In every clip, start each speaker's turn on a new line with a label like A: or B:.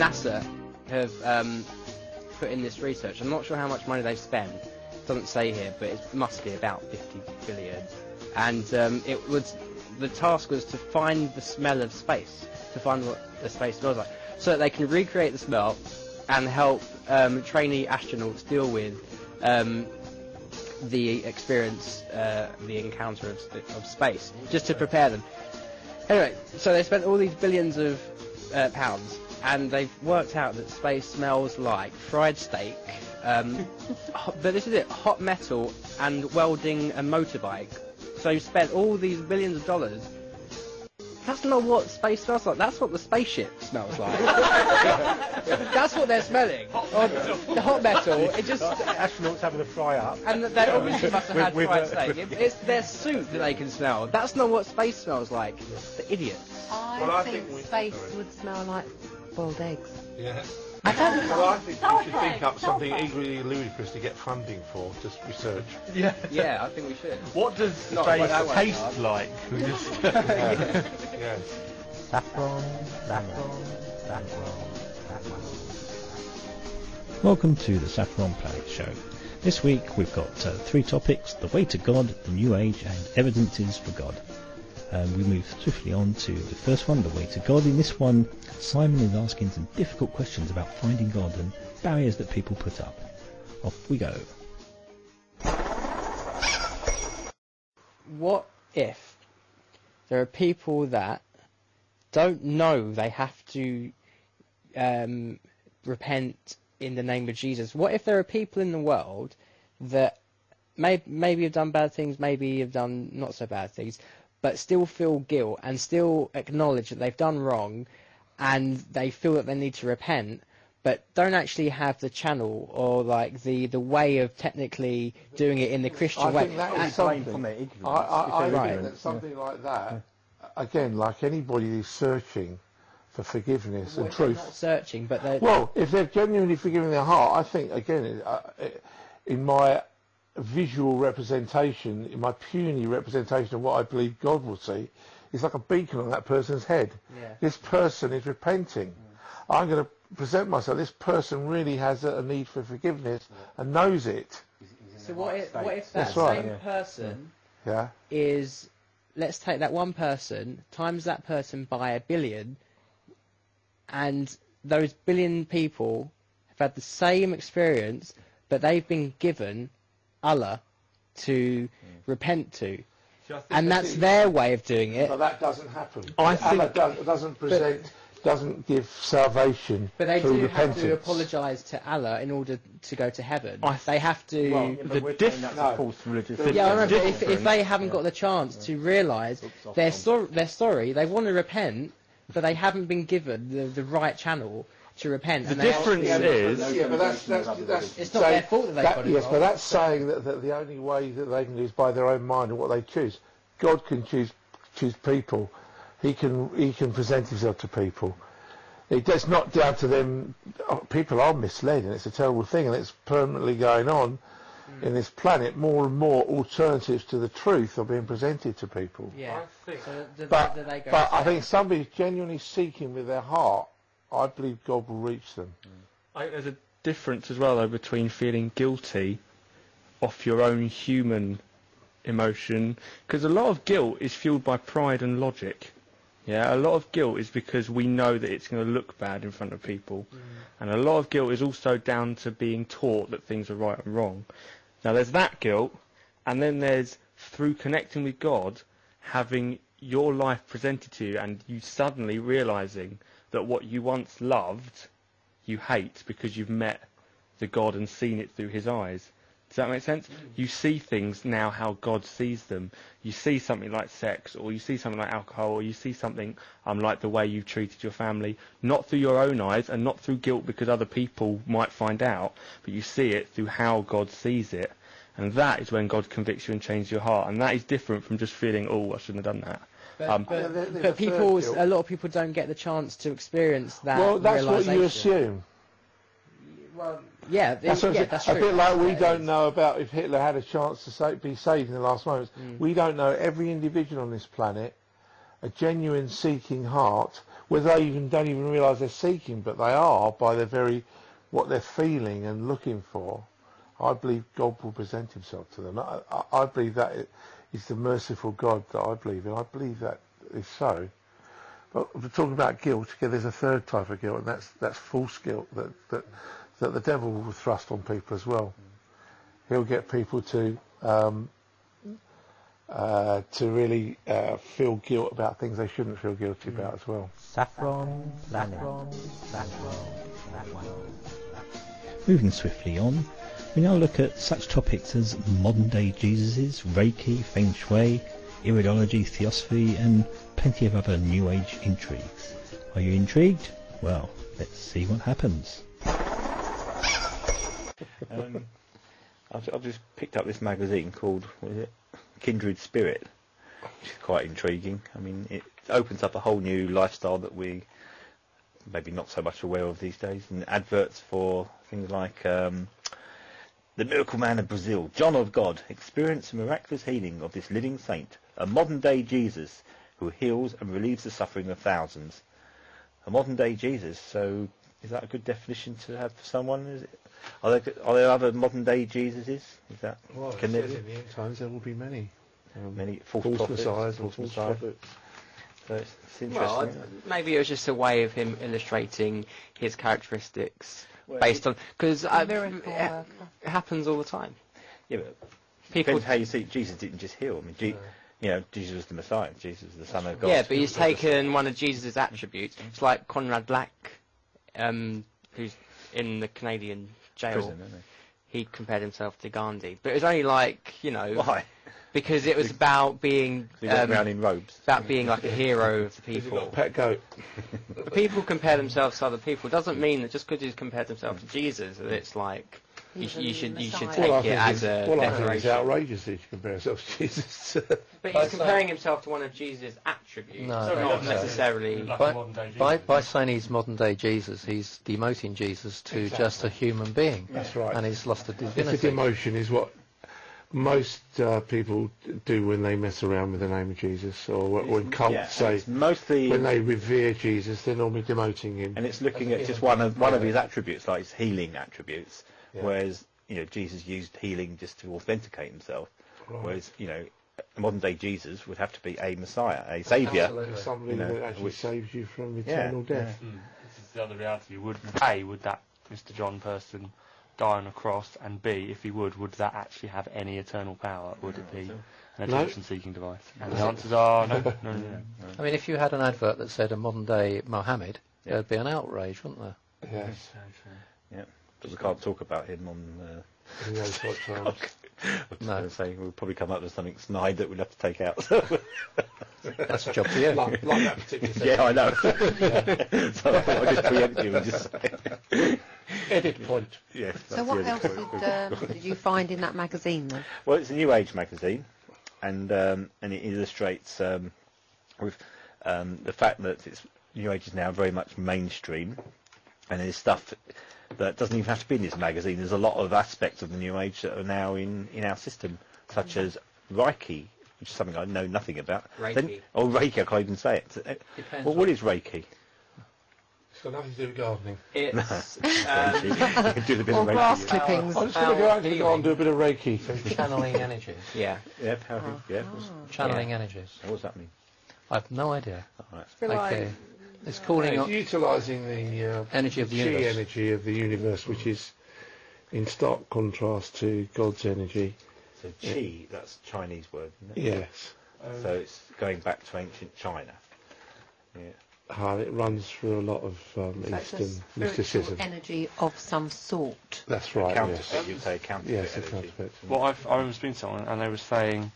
A: NASA have put in this research. I'm not sure how much money they've spent. It doesn't say here, but it must be about 50 billion. And the task was to find the smell of space, to find what the space smells like, so that they can recreate the smell and help trainee astronauts deal with the experience, the encounter of space, just to prepare them. Anyway, so they spent all these billions of pounds, and they've worked out that space smells like fried steak, but this is it, hot metal and welding a motorbike. So you've spent all these billions of dollars. That's not what space smells like. That's what the spaceship smells like. That's what they're smelling. The hot metal. It just
B: astronauts having a fry up.
A: And they obviously must have had fried steak. It's their suit that they can smell. That's not what space smells like. The idiots.
C: I think space would smell like boiled eggs.
D: Yeah.
C: I don't know.
D: Well, I think we should think up something equally ludicrous to get funding for, just research.
A: Yeah, I think we should.
B: What does space taste like?
D: Yes.
B: Saffron.
E: Welcome to the Saffron Planet Show. This week we've got 3 topics: the way to God, the New Age, and evidences for God. We move swiftly on to the first one, the way to God. In this one, Simon is asking some difficult questions about finding God and barriers that people put up. Off we go.
A: What if there are people that don't know they have to repent in the name of Jesus? What if there are people in the world that maybe have done bad things, maybe have done not so bad things, but still feel guilt and still acknowledge that they've done wrong, and they feel that they need to repent, but don't actually have the channel or like the way of technically doing it in the Christian way?
D: I think that is something. I think that something like that, again, like anybody who's searching for forgiveness and truth.
A: Not searching, but they're...
D: Well, if they're genuinely forgiving their heart, I think, again, in my visual representation, in my puny representation of what I believe God will see, it's like a beacon on that person's head.
A: Yeah.
D: This person is repenting. I'm going to present myself. This person really has a need for forgiveness and knows it.
A: So what if that
D: right,
A: same person
D: Yeah.
A: is, let's take that one person, times that person by 1 billion, and those 1 billion people have had the same experience, but they've been given Allah to repent to, and that's their way of doing it.
D: But that doesn't happen.
B: I
D: Allah
B: think
D: doesn't give salvation
A: But they
D: through
A: do
D: repentance.
A: have to apologise to Allah in order to go to heaven. They have to.
B: That's false religious.
A: Yeah, I remember. If they haven't got the chance to realise they're sorry, they want to repent, but they haven't been given the right channel to repent.
B: The difference is...
D: Yeah, but that's
A: it's not their fault that they got it
D: Yes,
A: wrong.
D: but that's saying that the only way that they can do is by their own mind and what they choose. God can choose people. He can present himself to people. It's not down to them. People are misled, and it's a terrible thing, and it's permanently going on in this planet. More and more alternatives to the truth are being presented to people.
A: Yeah.
D: But I think somebody's genuinely seeking with their heart, I believe God will reach them.
F: I think there's a difference as well, though, between feeling guilty off your own human emotion, because a lot of guilt is fueled by pride and logic. Yeah, a lot of guilt is because we know that it's going to look bad in front of people, and a lot of guilt is also down to being taught that things are right and wrong. Now, there's that guilt, and then there's through connecting with God, having your life presented to you, and you suddenly realising that what you once loved, you hate because you've met the God and seen it through his eyes. Does that make sense? You see things now how God sees them. You see something like sex, or you see something like alcohol, or you see something like the way you've treated your family, not through your own eyes and not through guilt because other people might find out, but you see it through how God sees it. And that is when God convicts you and changes your heart. And that is different from just feeling, oh, I shouldn't have done that.
A: But people, a lot of people don't get the chance to experience that.
D: Well, that's what you
A: realisation.
D: assume.
A: Well, yeah,
D: That's
A: true.
D: a bit like we don't know about if Hitler had a chance to be saved in the last moments. We don't know every individual on this planet, a genuine seeking heart, whether they don't even realise they're seeking, but they are by their very what they're feeling and looking for. I believe God will present himself to them. I believe that is the merciful God that I believe in. I believe that is so. But we're talking about guilt. Again, there's a third type of guilt, and that's false guilt that the devil will thrust on people as well. He'll get people to really feel guilt about things they shouldn't feel guilty about as well.
B: Saffron.
E: Moving swiftly on, we now look at such topics as modern-day Jesuses, Reiki, Feng Shui, Iridology, Theosophy, and plenty of other New Age intrigues. Are you intrigued? Well, let's see what happens.
G: I've just picked up this magazine called, what is it, Kindred Spirit, which is quite intriguing. I mean, it opens up a whole new lifestyle that we maybe not so much aware of these days, and adverts for things like the Miracle Man of Brazil, John of God, experience a miraculous healing of this living saint, a modern-day Jesus who heals and relieves the suffering of thousands. A modern-day Jesus, so is that a good definition to have for someone? Is it? Are there other modern-day Jesuses? Is that?
D: Well,
G: can
D: in the end times there will be many.
G: Many false
D: messiahs
G: false
D: and false
G: messiahs.
D: prophets.
G: So it's interesting.
A: Well, maybe it was just a way of him illustrating his characteristics based on... Because it happens all the time.
G: Yeah, but
A: People
G: depends how you see it. Jesus didn't just heal. I mean, Jesus was the Messiah. Jesus was the Son of God.
A: Yeah, but he's taken one of Jesus' attributes. It's like Conrad Black, who's in the Canadian jail.
G: Prison, isn't
A: He compared himself to Gandhi. But it was only like,
G: Why?
A: Because it was about being...
G: He went around in robes.
A: About being like a hero of the people.
D: Pet goat.
A: People compare themselves to other people. Doesn't mean that just because he's compared himself to Jesus, that it's like... You should take it as a
D: I think it's
A: declaration.
D: outrageous that you compare yourself to Jesus.
A: But he's comparing himself to one of Jesus' attributes, not necessarily...
H: By saying he's modern-day Jesus, he's demoting Jesus to just a human being.
D: That's right.
H: And he's lost a
D: The
H: divinity.
D: demotion is what most people do when they mess around with the name of Jesus, or when cults say,
G: mostly
D: when they revere Jesus, they're normally demoting him.
G: and it's looking at just one of his attributes, like his healing attributes. Whereas Jesus used healing just to authenticate himself.
D: Right.
G: Whereas modern day Jesus would have to be a Messiah, a saviour.
D: Somebody that actually saves you from eternal death.
F: This is the other reality. Would that Mr. John person die on a cross, and B, if he would that actually have any eternal power? Would it be an attention-seeking device? And the answers are no.
H: I mean, if you had an advert that said a modern-day Mohammed, there'd be an outrage, wouldn't there?
D: Yes.
G: Yeah, but we can't talk about him on...
D: In those hot times.
G: No. Say we'll probably come up with something snide that we'd have to take out.
H: That's a job for you.
D: like that particular thing.
G: Yeah, I know. So I thought I'd just preempt you and just say...
D: Edit point.
G: Yes.
C: So what else did you find in that magazine then?
G: Well, it's a New Age magazine, and it illustrates with the fact that New Age is now very much mainstream, and there's stuff that doesn't even have to be in this magazine. There's a lot of aspects of the New Age that are now in our system, such as Reiki, which is something I know nothing about.
A: Reiki.
G: Reiki, I can't even say it. Well, what is Reiki?
D: It's got nothing to do with gardening.
A: It's...
G: Do the bit
C: Or
G: of Reiki.
C: grass clippings.
D: I'm just going to go out and go and do a bit of Reiki.
H: Channeling energies.
A: Yeah.
G: Yeah,
H: Channeling energies.
G: What does that mean?
H: I've no idea.
G: All right.
H: Okay. It's calling
D: It's utilising the
H: energy of the
D: chi
H: universe.
D: energy of the universe, which is in stark contrast to God's energy.
G: So Qi, that's a Chinese word, isn't it?
D: Yes.
G: So it's going back to ancient China. Yeah.
D: It runs through a lot of Eastern mysticism.
C: Energy of some sort.
D: That's right.
G: Counterfeit, you'd say counterfeit
D: Yes, a
G: energy.
D: counterfeit.
F: Well, I remember speaking to someone, and they were saying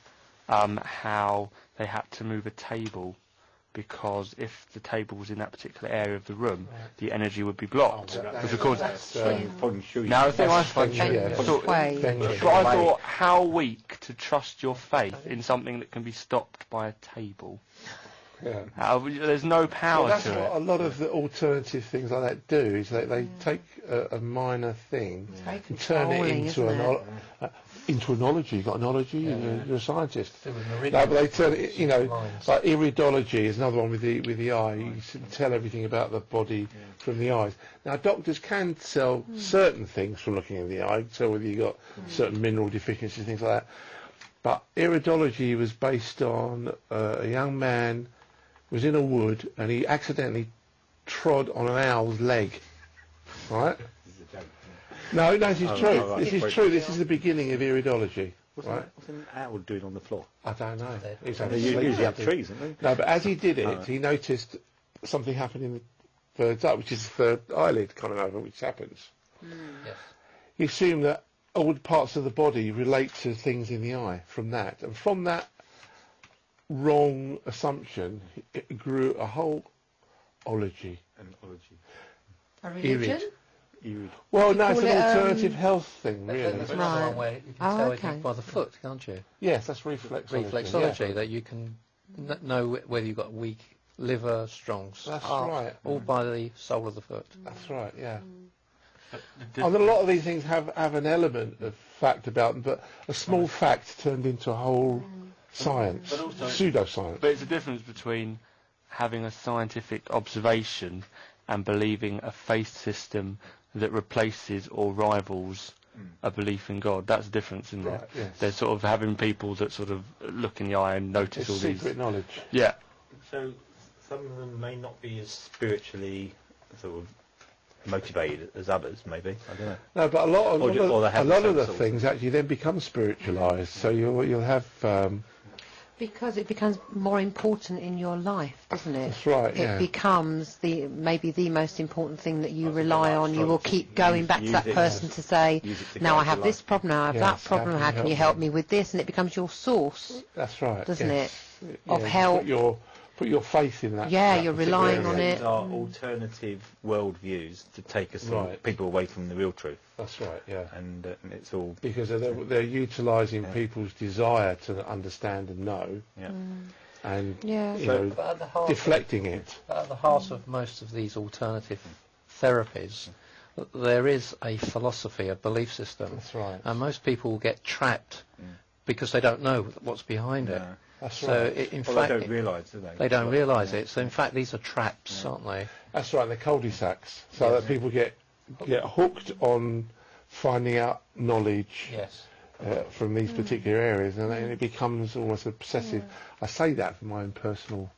F: how they had to move a table because if the table was in that particular area of the room, the energy would be blocked. Which of course,
G: Feng Shui.
F: now the thing I thought,
C: Way.
F: but I thought, how weak to trust your faith in something that can be stopped by a table.
D: Yeah.
F: There's no power
D: Well, that's
F: to
D: what
F: it.
D: a lot of the alternative things like that do, is they take a minor thing and turn it
C: controlling,
D: into
C: isn't
D: a into anology. You've got anology, you're a scientist.
H: With
D: No,
H: meridians,
D: but they turn it, you know,
H: lines.
D: like iridology is another one with the eye. You can tell everything about the body from the eyes. Now, doctors can tell certain things from looking in the eye, tell whether you've got certain mineral deficiencies, things like that. But iridology was based on a young man was in a wood and he accidentally trod on an owl's leg. Right? No, this is true.
G: right.
D: This is true. This is the beginning of iridology. Right?
G: What's an owl doing on the floor?
D: I don't know. He's
G: They
D: only asleep.
G: usually have trees, don't they?
D: No, but as he did it, he noticed something happened in the bird's eye, which is the third eyelid coming over, which happens.
H: Yes.
D: He assumed that all parts of the body relate to things in the eye from that. And from that wrong assumption, it grew a whole ology.
C: A religion?
G: Irid.
D: Well, no, it's
C: call
D: an
C: it,
D: alternative health thing, really.
H: There's another one where you can tell
C: okay.
H: everything by the foot, can't you?
D: Yes, that's reflexology.
H: Reflexology, that you can know whether you've got weak liver, strong
D: That's
H: heart,
D: right.
H: all by the sole of the foot.
D: That's right, yeah. I mean, a lot of these things have an element of fact about them, but a small fact turned into a whole science,
F: But also-
D: pseudoscience.
F: But it's a difference between having a scientific observation and believing a faith system that replaces or rivals a belief in God. That's the difference, isn't
D: Right,
F: there?
D: yes.
F: They're sort of having people that sort of look in the eye and notice
D: It's
F: all these.
D: secret knowledge.
F: Yeah.
G: So some of them may not be as spiritually sort of motivated as others, maybe. I don't know.
D: No, but a lot of,
G: Or they have
D: a lot
G: the
D: of the
G: same
D: things actually then become spiritualised. So you'll have
C: Because it becomes more important in your life, doesn't it?
D: That's right,
C: It
D: yeah.
C: becomes maybe the most important thing that you rely on. You will keep going back to
G: use
C: that
G: it,
C: person to say,
G: use it to
C: now I
G: guide
C: have
G: your
C: this
G: life.
C: problem, now I have
D: Yes,
C: that problem, how can you help me with this? And it becomes your source,
D: that's right,
C: doesn't
D: yes.
C: it?
D: Yeah,
C: Of
D: you
C: help.
D: Put your faith in that.
C: Yeah,
D: that
C: you're
D: particular
C: relying
D: area.
C: on it.
G: These are alternative worldviews to take us
D: Right.
G: people away from the real truth,
D: That's right, yeah.
G: and it's all
D: Because they're utilising people's desire to understand and know,
G: yeah.
D: and
C: Yeah.
D: you
H: So,
D: know,
H: but at the heart
D: deflecting it.
H: At the heart of most of these alternative therapies, there is a philosophy, a belief system.
D: That's right.
H: And most people get trapped because they don't know what's behind it.
G: No.
D: That's
H: So,
D: right.
H: in
G: Well,
H: fact,
G: they don't realise, do they?
H: they don't realise it. So, in fact, these are traps, aren't they?
D: That's right. They're cul-de-sacs, so that people get hooked on finding out knowledge
H: Yes.
D: from these particular areas, and it becomes almost obsessive. I say that from my own personal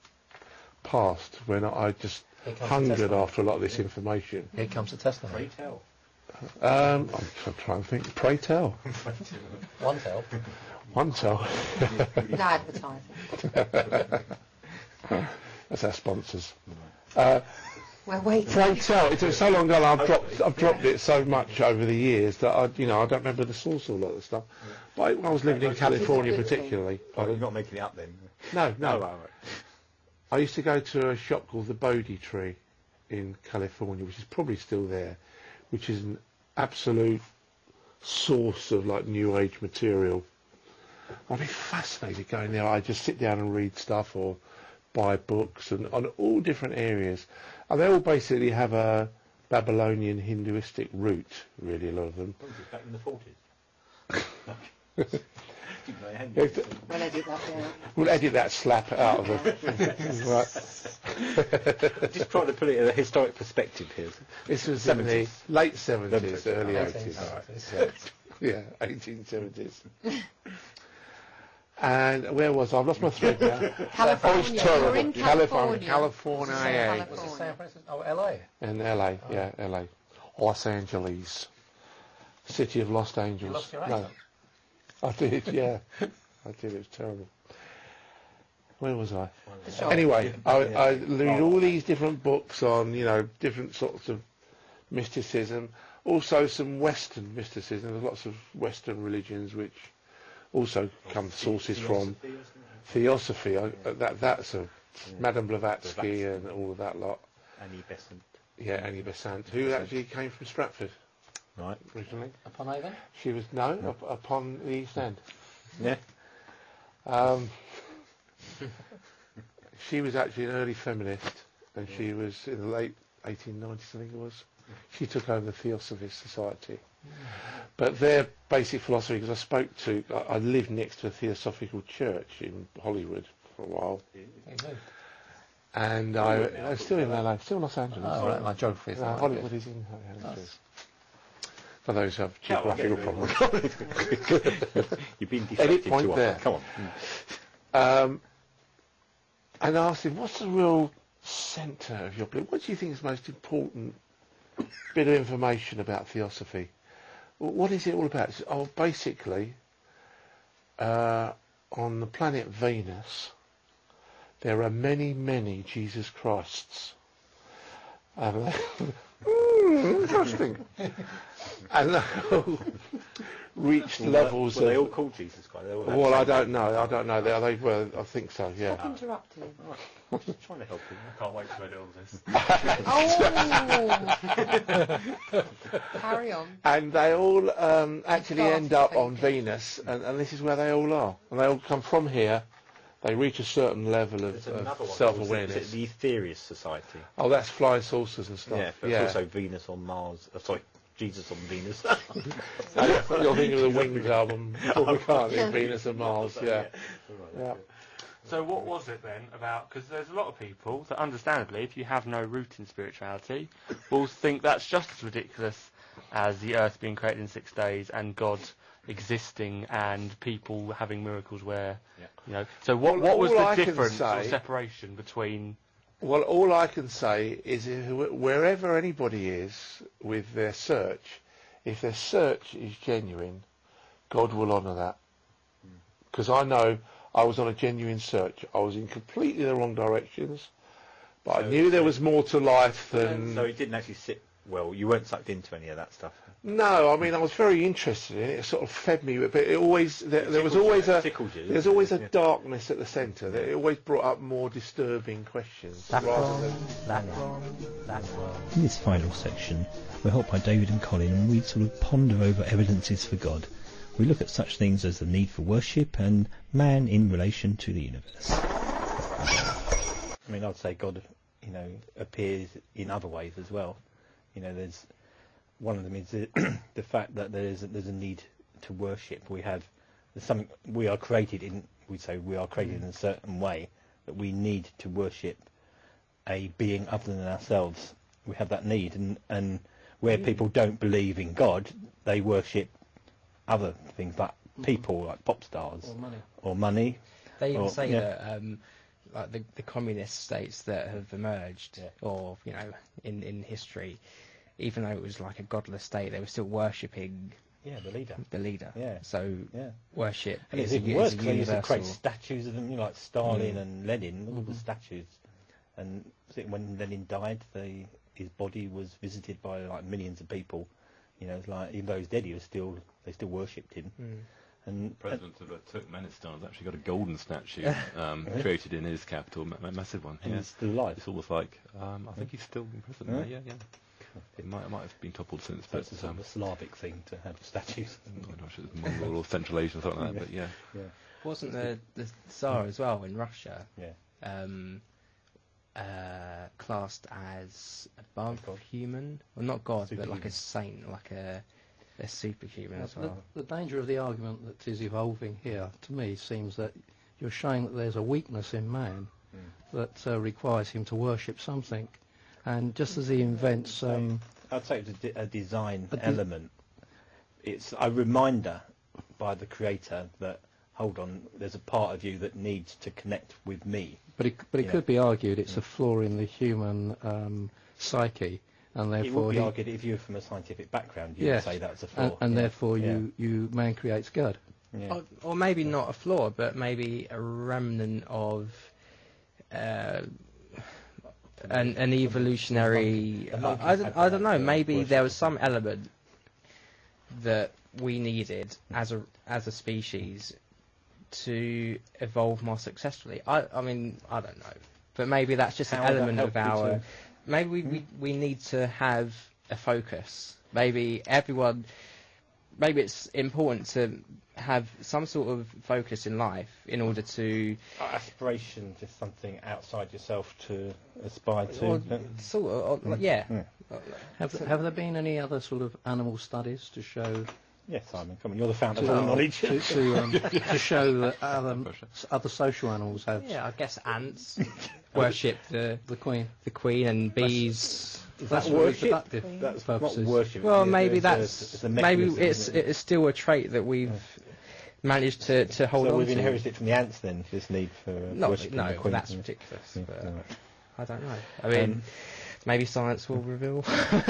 D: past, when I just
H: Here comes the
D: hungered
H: testimony.
D: after a lot of this information.
H: Here comes the testimony.
G: tell.
D: I'm trying to think. Pray tell.
H: One tell.
D: One tell.
C: No advertising.
D: That's our sponsors.
C: We're waiting.
D: Pray tell. It's so long ago. I've dropped it so much over the years that I don't remember the source of a lot of the stuff. But I was living in California, particularly.
G: Oh, you're not making it up then?
D: No.
G: Oh, right.
D: I used to go to a shop called the Bodhi Tree in California, which is probably still there, which is an absolute source of like new age material. I'd be fascinated going there. I'd just sit down and read stuff or buy books and on all different areas. And they all basically have a Babylonian Hinduistic root, really, a lot of them.
G: Back in the 40s.
C: We'll edit that down.
D: We'll edit that slap out of it. Right.
G: Just trying to put it in a historic perspective here.
D: This was in the late 70s, early
H: 1870s.
D: 80s. Yeah, 1870s. And where was I? I've lost my thread now.
C: California.
D: Oh, it's terrible.
C: You're in California.
D: California.
H: Was it San Francisco? Oh, LA.
D: In LA, yeah, LA. Los Angeles. City of Lost Angels.
H: You lost your
D: No,
H: accent.
D: I did, yeah. I did, it was terrible. Where was I?
C: shop.
D: Anyway, I read all these different books on, different sorts of mysticism. Also some Western mysticism. There's lots of Western religions which also come sources from Theosophy. That's a Madame Blavatsky and all of that lot.
G: Annie Besant.
D: Yeah, Annie Besant, who actually came from Stratford
G: Right.
D: originally.
H: Upon Avon?
D: She was upon the East End.
G: Yeah.
D: She was actually an early feminist, and she was in the late 1890s, I think it was. She took over the Theosophist Society. But their basic philosophy, because I lived next to a Theosophical church in Hollywood for a while. And I'm still in LA, still Los Angeles.
H: Oh, right, my geography is not
D: Hollywood is in Los Angeles. For those who have geographical problems.
G: You've been deflected too often.
D: There.
G: Come on.
D: And I asked him, what's the real centre of your belief? What do you think is the most important bit of information about Theosophy? What is it all about? Basically, on the planet Venus, there are many, many Jesus Christs. Interesting. And they all reached levels
G: were they all called Jesus Christ?
D: Well, I don't know. They were, I think so, yeah.
C: Stop interrupting.
G: I'm just trying to help you.
B: I can't wait to edit all this.
C: Oh! Carry on.
D: And they all actually end up on Venus, and this is where they all are. And they all come from here. They reach a certain level of self-awareness.
G: Is it the Aetherius Society?
D: Oh, that's flying saucers and stuff.
G: Yeah, but it's also Venus on Mars. Sorry, Jesus on Venus.
D: You're thinking of the Wings album, Paul McCartney, Venus and Mars, yeah.
F: So what was it then about, because there's a lot of people that understandably, if you have no root in spirituality, will think that's just as ridiculous as the earth being created in 6 days and God existing and people having miracles where, you know. So what was the difference or separation between...
D: Well, all I can say is wherever anybody is with their search, if their search is genuine, God will honour that. Because I know I was on a genuine search. I was in completely the wrong directions, but I knew there was more to life than...
G: So it didn't actually sit well. You weren't sucked into any of that stuff.
D: No, I mean I was very interested in it. It sort of fed me, but it always there was always a darkness at the centre. That it always brought up more disturbing questions.
E: In this final section, we're helped by David and Colin, and we sort of ponder over evidences for God. We look at such things as the need for worship and man in relation to the universe.
G: I mean, I'd say God, appears in other ways as well. There's one of them is the fact that there's a need to worship. We are created in a certain way that we need to worship a being other than ourselves. We have that need, and where people don't believe in God, they worship other things like people, like pop stars or money.
A: They even say that like the communist states that have emerged, or in history, even though it was like a godless state, they were still worshipping the leader.
G: Yeah.
A: So worship.
G: And it's even worse because they used to create statues of them, like Stalin and Lenin, all the statues. And when Lenin died, his body was visited by like millions of people. It's like even though he's dead, they still worshipped him. And
I: the president of Turkmenistan has actually got a golden statue created in his capital, a massive one.
G: And he's still alive.
I: It's almost like I think he's still in prison there. Yeah. It might have been toppled since, but
G: it's sort of a Slavic thing to have statues.
I: I'm not sure it's Mongol or Central Asia or something like that, but yeah.
A: Wasn't the Tsar as well in Russia? Classed as above human, well, not God, but like a saint, like a superhuman as well.
H: The danger of the argument that is evolving here, to me, seems that you're showing that there's a weakness in man that requires him to worship something. And just as he invents...
G: I'd say it's a design element. It's a reminder by the creator that, hold on, there's a part of you that needs to connect with me.
H: But it could be argued it's a flaw in the human psyche, and therefore...
G: It would be argued if you're from a scientific background, you would say that's a flaw.
H: And therefore man creates God.
A: Yeah. Or maybe not a flaw, but maybe a remnant of... An evolutionary... I don't know, maybe there was some element that we needed as a species to evolve more successfully. I mean, I don't know. But maybe that's just an element of our... Maybe we need to have a focus. Maybe it's important to have some sort of focus in life in order to...
G: Aspiration, just something outside yourself to aspire to.
H: Have there been any other sort of animal studies to show
G: Yes, Simon, come on, you're the founder of all knowledge.
H: To show that other social animals have
A: Yeah, I guess ants worship the
H: queen.
A: queen and bees.
H: That's
G: worship.
H: reproductive
G: That's not
H: purposes.
G: worship.
A: Well,
G: It's
A: maybe
G: a
A: that's maybe
G: mechanism, isn't it?
A: it's still a trait that we've managed to hold
G: So
A: on
G: we've
A: to.
G: inherited it from the ants then, this need for worshipping the queen.
A: That's ridiculous.
G: Yeah,
A: But
G: no.
A: I don't know. I mean, maybe science will reveal.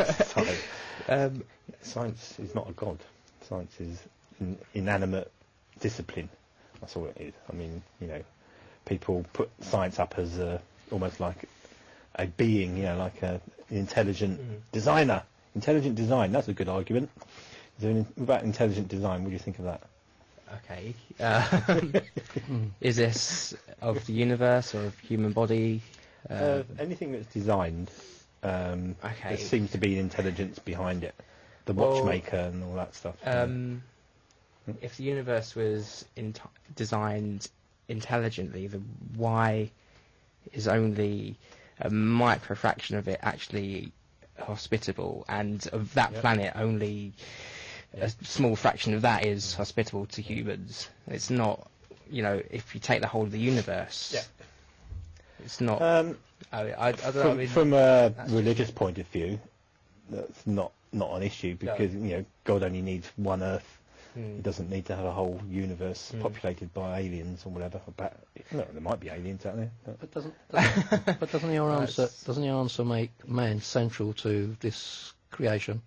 G: Science is not a god. Science is an inanimate discipline. That's all it is. I mean, people put science up as almost like a being, like an intelligent designer. Intelligent design, that's a good argument. About intelligent design, what do you think of that?
A: Okay. Is this of the universe or of human body?
G: Anything that's designed,
A: Okay.
G: there seems to be an intelligence behind it. The watchmaker and all that stuff.
A: If the universe was designed intelligently, then why is only a micro fraction of it actually hospitable, and of that planet only a small fraction of that is hospitable to humans? It's not, if you take the whole of the universe, it's not. I don't know. I mean,
G: From a religious point of view, that's not an issue because God only needs one Earth. He doesn't need to have a whole universe populated by aliens or whatever. There might be aliens out there.
H: But doesn't your answer make man central to this creation?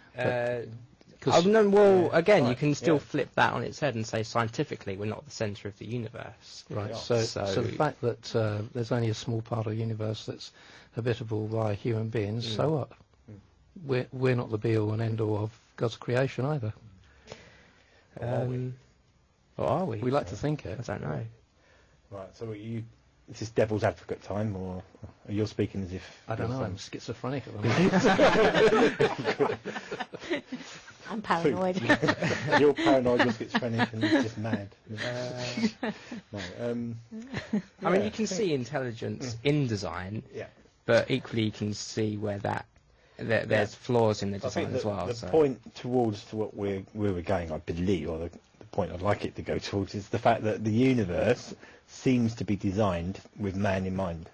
A: Again, you can still flip that on its head and say scientifically we're not the centre of the universe.
H: Right. So the fact that there's only a small part of the universe that's habitable by human beings, so what? We're not the be-all and end-all of God's creation either.
A: Or are we?
H: We like to think it.
A: I don't know.
G: Right. So is this devil's advocate time, or you're speaking as if
H: I don't know. I'm schizophrenic at the moment.
C: I'm paranoid.
G: You're paranoid, you're schizophrenic, and you're just mad.
A: I mean, you can see intelligence in design, but equally you can see where there's flaws in the design as well.
G: The point towards to what where we're going, I believe, or the point I'd like it to go towards, is the fact that the universe seems to be designed with man in mind.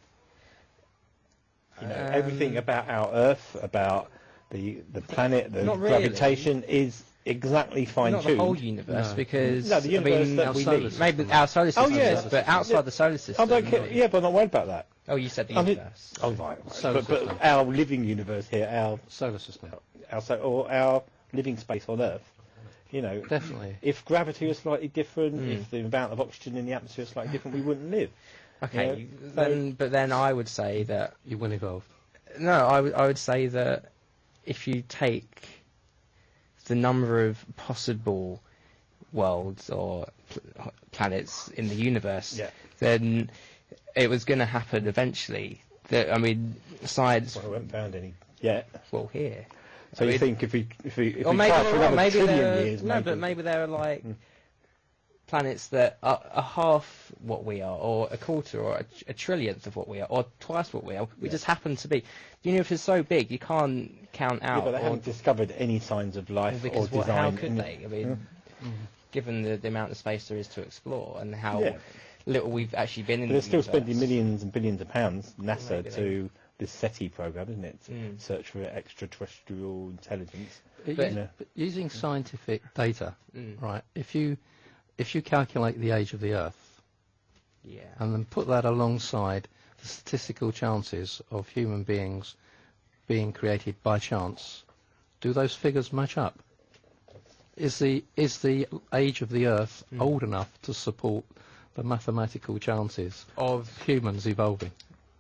G: Everything about our Earth, about the planet, the gravitation is exactly fine-tuned.
A: Not the whole universe, because
G: the universe that we need.
A: Maybe our solar system, but outside the solar system.
G: I don't care, but I'm not worried about that.
A: Oh, you said the universe.
G: Right. But our living universe here, our
H: solar system,
G: our living space on Earth,
H: definitely.
G: If gravity was slightly different, if the amount of oxygen in the atmosphere was slightly different, we wouldn't live.
A: Okay, then I would say that
H: you will evolve.
A: No, I would say that if you take the number of possible worlds or planets in the universe, then it was going to happen eventually. Science.
G: Well, we haven't found any yet.
A: Well, here.
G: So you think if we
A: or
G: try for another trillion years,
A: but maybe there are like planets that are half what we are, or a quarter, or a trillionth of what we are, or twice what we are. We just happen to be. The universe is so big, you can't count out.
G: Yeah, but they haven't discovered any signs of life or design.
A: How could they? I mean, given the amount of space there is to explore and how little we've actually been in.
G: They're still spending millions and billions of pounds, NASA, to this SETI program, isn't it? Search for extraterrestrial intelligence.
H: But using scientific data, right? If you calculate the age of the Earth, and then put that alongside the statistical chances of human beings being created by chance, do those figures match up? Is the age of the Earth old enough to support the mathematical chances of humans evolving?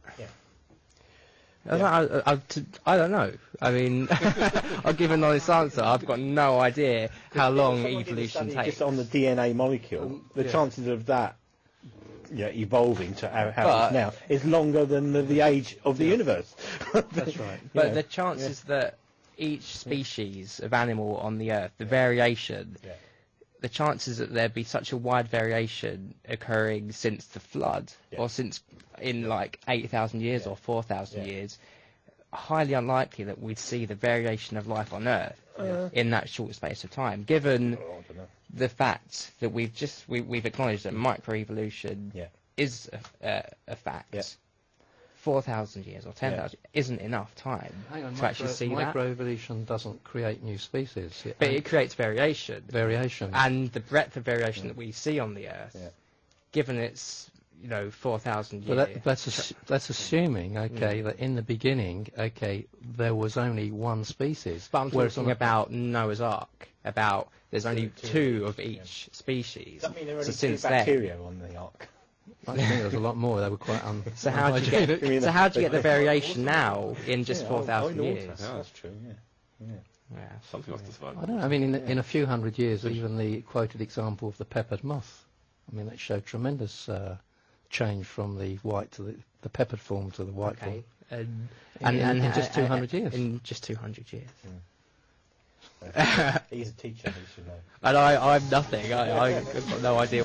A: I don't know. I mean, I'll give an honest answer. I've got no idea how long evolution takes.
G: Just on the DNA molecule, the chances of that evolving to how it is now is longer than the age of the universe.
H: That's right.
A: But the chances that each species of animal on the Earth, the variation, the chances that there be such a wide variation occurring since the flood, or since in like 8,000 years or 4,000 years, highly unlikely that we'd see the variation of life on Earth in that short space of time, given the fact that we've acknowledged that microevolution is a fact.
G: Yeah.
A: 4,000 years or 10,000 isn't enough time to actually see that.
H: Microevolution doesn't create new species.
A: But it creates variation.
H: Variation.
A: And the breadth of variation that we see on the Earth, given its 4,000 years.
H: But that's assuming, that in the beginning, there was only one species.
A: But I'm talking about Noah's Ark, about there's only two of each species.
G: Does that mean there are
A: so
G: only
A: since
G: two bacteria on the Ark?
H: I think there's a lot more. They were quite
A: So how do you get the variation now in just 4,000 years?
G: Yeah, that's true. Yeah.
I: Something must have survived.
H: I don't know. I mean, in a few hundred years, even the quoted example of the peppered moth, I mean, that showed tremendous change from the white to the peppered form to the white form.
A: And
H: in just 200 years.
A: In just 200 years.
G: He's a teacher, he should know.
A: And I'm nothing. I've got no idea.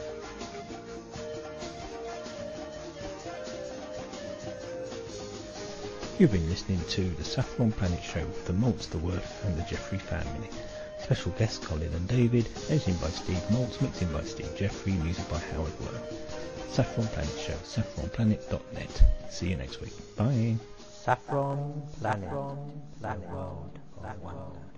E: You've been listening to the Saffron Planet Show with the Maltz, the Worth and the Jeffrey family. Special guests Colin and David, editing by Steve Maltz, mixing by Steve Jeffrey, music by Howard Worth. Saffron Planet Show, saffronplanet.net. See you next week. Bye.
J: Saffron Planet, that world, that wonder.